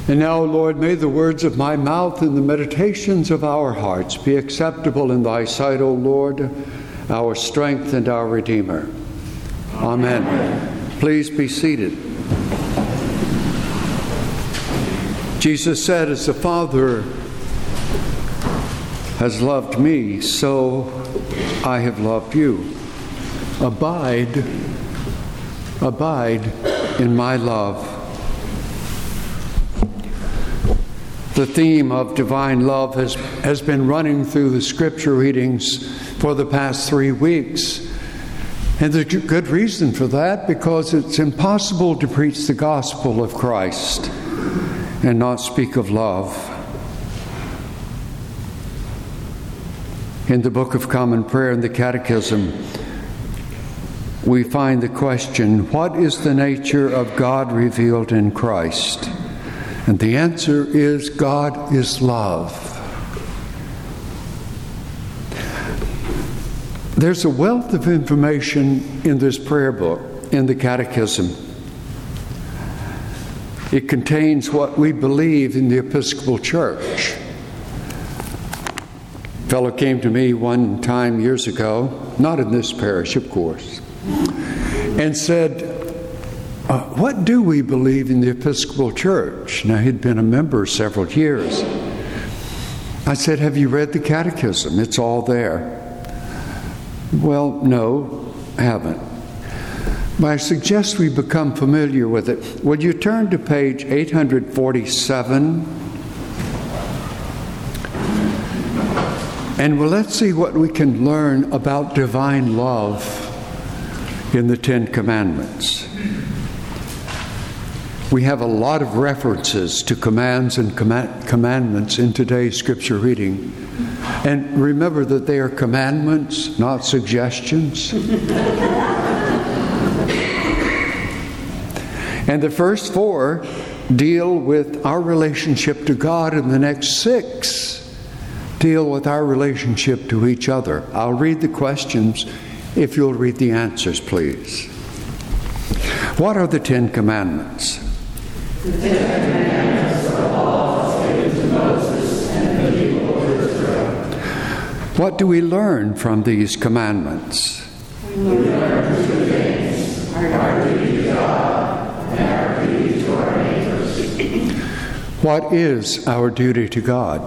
And now, Lord, may the words of my mouth and the meditations of our hearts be acceptable in thy sight, O Lord, our strength and our Redeemer. Amen. Please be seated. Jesus said, as the Father has loved me, so I have loved you. Abide in my love. The theme of divine love has been running through the scripture readings for the past 3 weeks. And there's a good reason for that, because it's impossible to preach the gospel of Christ and not speak of love. In the Book of Common Prayer and the Catechism, we find the question, what is the nature of God revealed in Christ? And the answer is, God is love. There's a wealth of information in this prayer book, in the Catechism. It contains what we believe in the Episcopal Church. A fellow came to me one time years ago, not in this parish, of course, and said, what do we believe in the Episcopal Church? Now, he'd been a member several years. I said, have you read the Catechism? It's all there. Well, no, I haven't. But I suggest we become familiar with it. Would you turn to page 847? And let's see what we can learn about divine love in the Ten Commandments. We have a lot of references to commands and commandments in today's scripture reading. And remember that they are commandments, not suggestions. And the first 4 deal with our relationship to God, and the next 6 deal with our relationship to each other. I'll read the questions if you'll read the answers, please. What are the 10 Commandments? The 10 Commandments are laws given to Moses and the people of Israel. What do we learn from these commandments? We learn 2 things: our duty to God and our duty to our neighbors. What is our duty to God?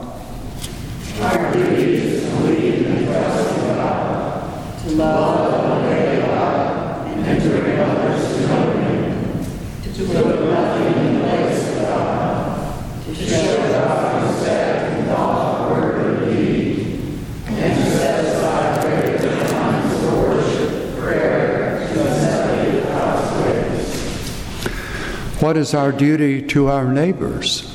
Our duty is to believe and trust in God, to love and obey God, and to bring others to know Him, to put nothing in the place of God, to show God respect in thought, word, and deed, and to set aside regular times for worship, prayer, to assembly of God's ways. What is our duty to our neighbors?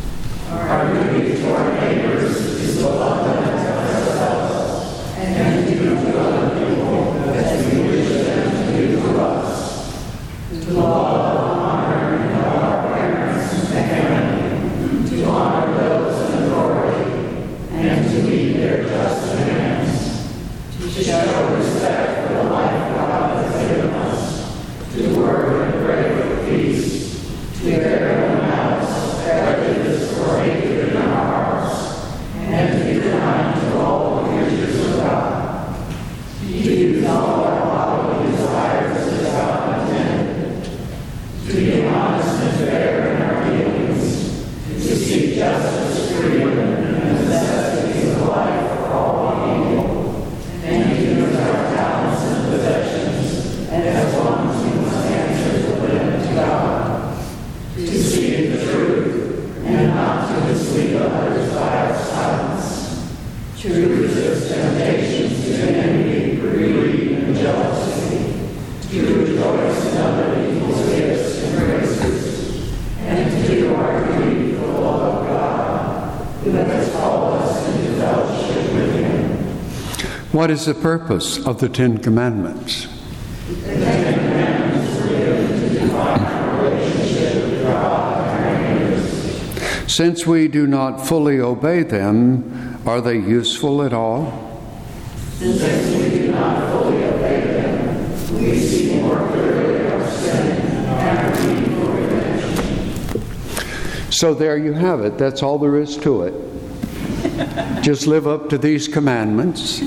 Our duty to our neighbors is to love them as ourselves, and to do to other people as we wish them to do to us. To love, honor, and love our parents and family, to honor those in authority, and to meet their just demands, to show respect for the life God has given us, to work and pray for peace, to bear one another's prejudice or hatred in our hearts, and to be kind to all the creatures of God, to use all our bodily desires as God intended, to be honest and fair in our dealings, to seek justice, freedom, and the necessities of life for all people, and to use our talents and possessions as ones who must answer to them to God, to speak the truth and not to mislead others by our silence, to resist temptations to envy, greed, and jealousy, to rejoice in other people's gifts and graces, and to do our duty for the love of God, who has called us into fellowship with Him. What is the purpose of the 10 Commandments? The 10 Commandments were given to define our relationship with God and our neighbors. Since we do not fully obey them, are they useful at all? Since we do not fully obey them, we see more clearly our sin and our need for redemption. So there you have it. That's all there is to it. Just live up to these commandments.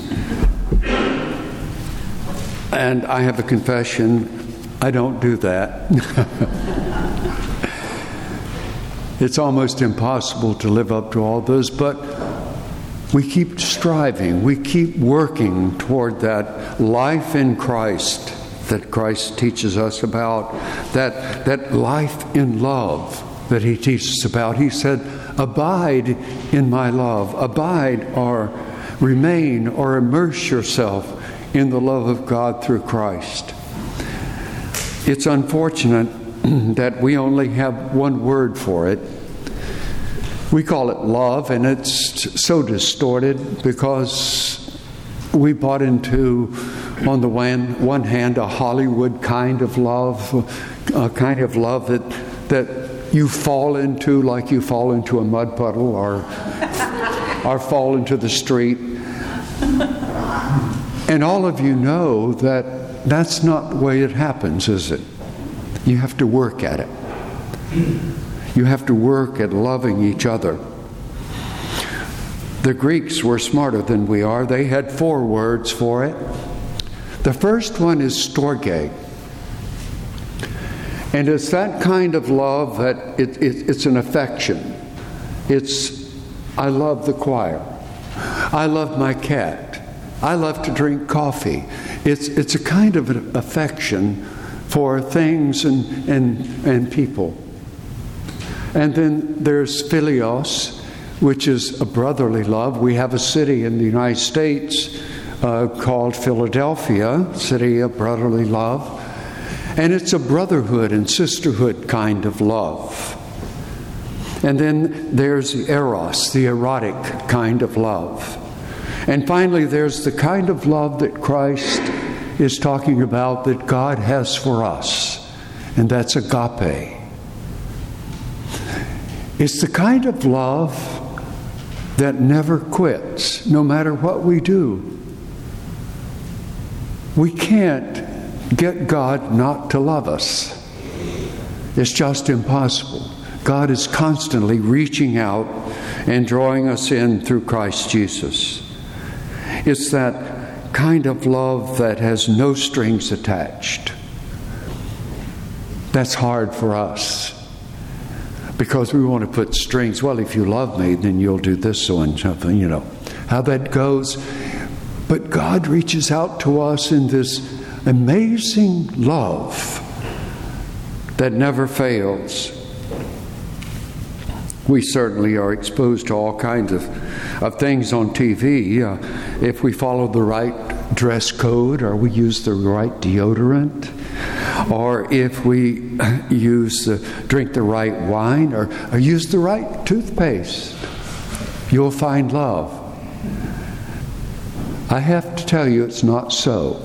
And I have a confession, I don't do that. It's almost impossible to live up to all those, but we keep striving, we keep working toward that life in Christ that Christ teaches us about, that life in love that He teaches about. He said, abide in my love, abide or remain or immerse yourself in the love of God through Christ. It's unfortunate that we only have one word for it. We call it love, and it's so distorted because we bought into, on the one hand, a Hollywood kind of love, a kind of love that you fall into like you fall into a mud puddle or fall into the street. And all of you know that that's not the way it happens, is it? You have to work at it. You have to work at loving each other. The Greeks were smarter than we are. They had 4 words for it. The first one is storge. And it's that kind of love that it's an affection. It's, I love the choir. I love my cat. I love to drink coffee. It's a kind of an affection for things and people. And then there's philios, which is a brotherly love. We have a city in the United States called Philadelphia, city of brotherly love. And it's a brotherhood and sisterhood kind of love. And then there's the eros, the erotic kind of love. And finally, there's the kind of love that Christ is talking about that God has for us. And that's agape. It's the kind of love that never quits, no matter what we do. We can't get God not to love us. It's just impossible. God is constantly reaching out and drawing us in through Christ Jesus. It's that kind of love that has no strings attached. That's hard for us because we want to put strings. Well, if you love me, then you'll do this, so and something, you know, how that goes. But God reaches out to us in this amazing love that never fails. We certainly are exposed to all kinds of things on TV. If we follow the right dress code, or we use the right deodorant, or if we drink the right wine, or use the right toothpaste, you'll find love. I have to tell you, it's not so.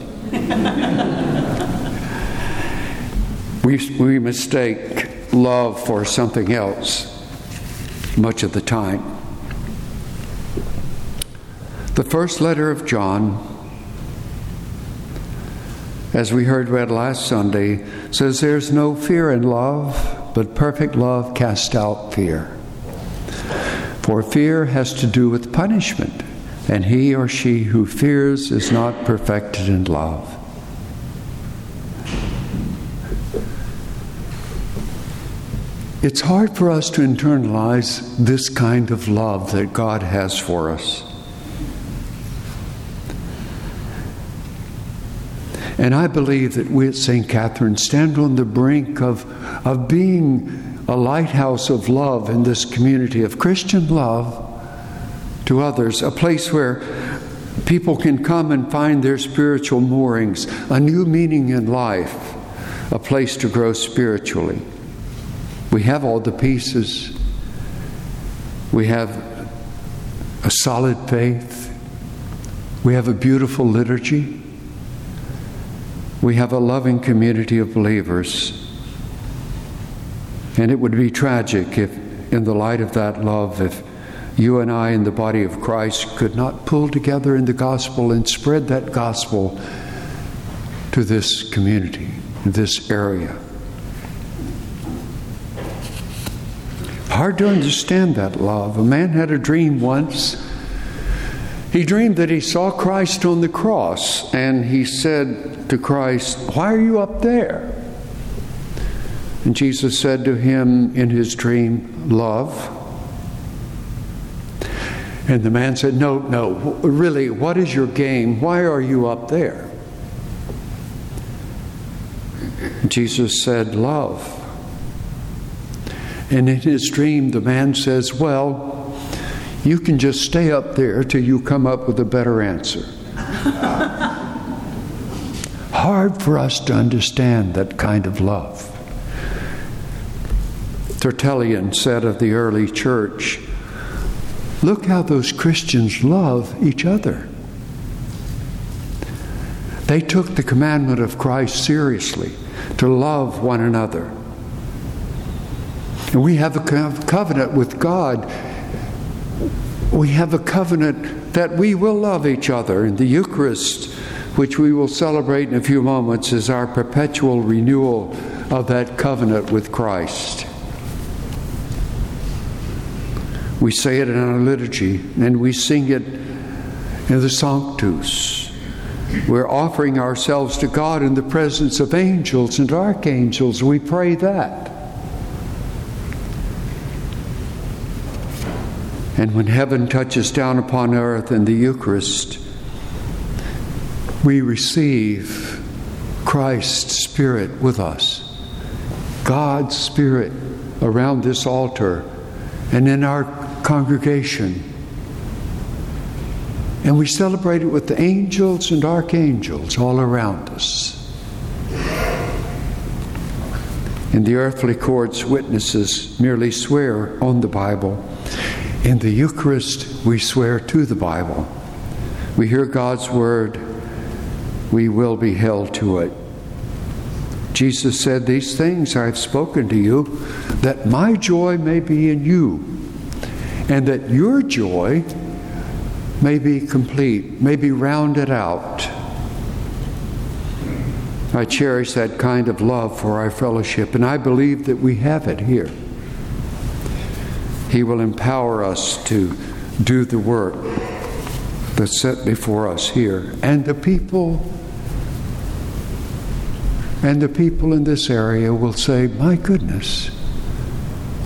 We mistake love for something else much of the time. The first letter of John, as we heard read last Sunday, says there's no fear in love, but perfect love casts out fear. For fear has to do with punishment, and he or she who fears is not perfected in love. It's hard for us to internalize this kind of love that God has for us. And I believe that we at St. Catherine stand on the brink of being a lighthouse of love in this community of Christian love to others, a place where people can come and find their spiritual moorings, a new meaning in life, a place to grow spiritually. We have all the pieces. We have a solid faith. We have a beautiful liturgy. We have a loving community of believers. And it would be tragic if, in the light of that love, if you and I in the body of Christ could not pull together in the gospel and spread that gospel to this community, this area. Hard to understand that love. A man had a dream once. He dreamed that he saw Christ on the cross, and he said to Christ, "Why are you up there?" And Jesus said to him in his dream, "Love." And the man said, No, really, what is your game? Why are you up there? Jesus said, "Love." And in his dream, the man says, "Well, you can just stay up there till you come up with a better answer." Hard for us to understand that kind of love. Tertullian said of the early church, "Look how those Christians love each other." They took the commandment of Christ seriously, to love one another. And we have a covenant with God. We have a covenant that we will love each other. And the Eucharist, which we will celebrate in a few moments, is our perpetual renewal of that covenant with Christ. We say it in our liturgy, and we sing it in the Sanctus. We're offering ourselves to God in the presence of angels and archangels. We pray that. And when heaven touches down upon earth in the Eucharist, we receive Christ's Spirit with us. God's Spirit around this altar and in our congregation. And we celebrate it with the angels and archangels all around us. In the earthly courts, witnesses merely swear on the Bible. In the Eucharist, we swear to the Bible. We hear God's word, we will be held to it. Jesus said, "These things I have spoken to you, that my joy may be in you, and that your joy may be complete, may be rounded out." I cherish that kind of love for our fellowship, and I believe that we have it here. He will empower us to do the work that's set before us here. And the people in this area will say, "My goodness,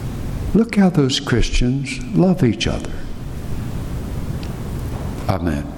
look how those Christians love each other." Amen.